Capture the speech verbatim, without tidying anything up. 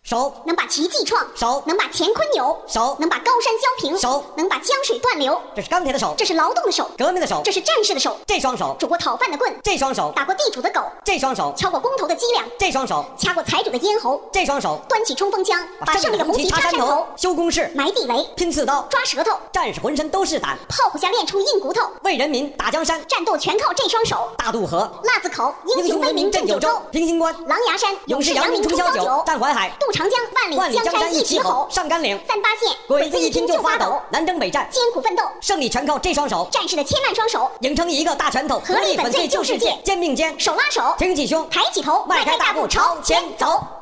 手能把奇迹创， 手能把乾坤扭， 手能把高山削平， 手能把江水断流。 这是钢铁的手， 这是劳动的手， 革命的手， 这是战士的手。 这双手拄过讨饭的棍， 这双手打过地主的狗， 这双手敲过工头的脊梁， 这双手掐过财主的咽喉， 这双手端起冲锋枪，把胜利的红旗插山头， 修工事， 埋地雷， 拼刺刀， 抓舌头， 战士浑身都是胆， 炮火下练出硬骨头， 为人民打江山， 战斗全靠这双手。 大渡河， 腊子口，英雄威名震九州， 平型关， 狼牙山， 勇士扬名冲霄九，战淮海， 渡长江，万里江山一起吼， 上甘岭， 三八线， 鬼子一听就发抖，南征北战， 艰苦奋斗， 胜利全靠这双手， 战士的千万双手， 拧成一个大拳头， 合力粉碎旧世界， 肩并肩， 手拉手， 挺起胸， 抬起头， 迈开大步朝前走。